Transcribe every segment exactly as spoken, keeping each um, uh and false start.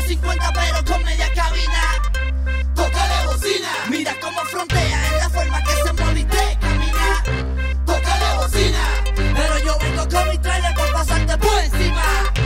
cincuenta pero con media cabina. Tócale bocina. Mira cómo frontea en la forma que se mueve y te camina. Tócale bocina. Pero yo vengo con mi trailer por pasarte por encima.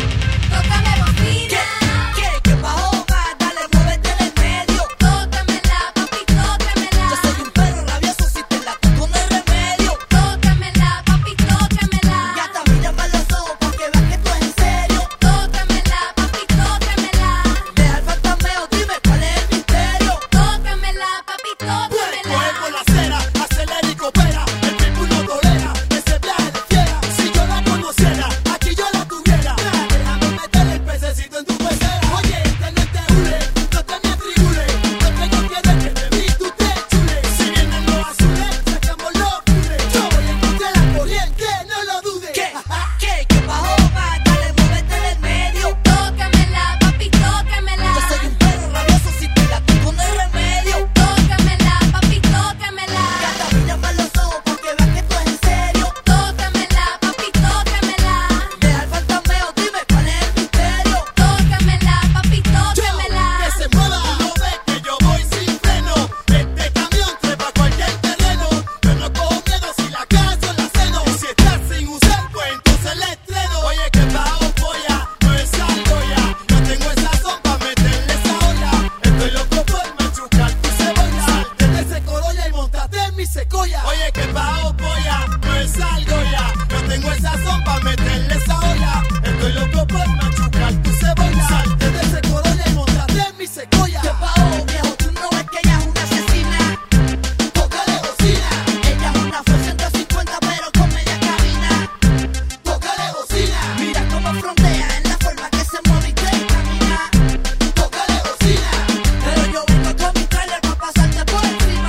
Tócame bocina. ¿Qué? ¿Qué? ¿Qué bajó más? Dale, muévete del medio. Tócamela, papi, tócamela. Yo soy un perro rabioso si te la toco no hay remedio. Tócamela, papi, tócamela. Gata, mírame a los ojos porque veas que esto es en serio. Tócamela, papi, tócamela. Deja el fantasmeo, dime cuál es el misterio. Tócamela, papi, tócamela. Coge por la acera, acelera y coopera. El tiempo no tolera, ese viaje de fiera. Si yo la conociera, aquí yo la tuviera. Déjame meter el pececito en tu pecera. Oye, que no te hule, no te me atribule. Yo tengo que ver que te vi, tú te chule. Si vienen los azules, sacamos los pules. Yo voy en contra de la corriente, no lo dudes. ¿Qué? ¿Qué? ¿Qué bajó más? Dale, muévete del medio. Tócamela, papi, tócamela. Yo soy un perro rabioso si te la toco no hay remedio. Tócamela, papi, tócamela. Gata, mírame a los ojos porque veas que esto es en serio. Tócamela, papi, tócamela. Deja el fantasmeo, dime cuál es el misterio. Tócamela, papi, tócamela. Que se mueva, no ves que yo voy sin freno. Este camión trepa cualquier terreno. Yo no cojo miedo si la caso la ceno. Y si estás sin usar, pues entonces le estreno. Oye, que bajo polla, no es algo ya. No tengo esa sopa, meterle esa olla. Estoy loco por machucar tu cebolla. Salte de ese corolla y montate en mi secoya. Oye, que bajo polla, no es algo ya. No tengo esa sopa, meterle esa olla. Estoy loco por machucar tu cebolla. Salte de ese corolla y montate en mi secoya. ¿Qué bajó, viejo? Tú no ves que ella es una asesina. Tócale bocina, Ella es una Ford ciento cincuenta pero con media cabina. tócale bocina, Mira cómo frontea en la forma que se mueve y te camina. tócale bocina. Pero yo vengo con mi trailer para pasarte por encima.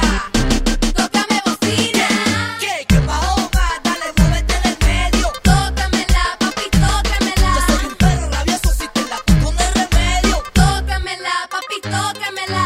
Tócame bocina. ¿Qué? ¿Qué bajó más? Dale, muévete del medio. Tócamela, papi, tócamela. Yo soy un perro rabioso si te la toco no hay remedio. Tócamela, papi, tócamela.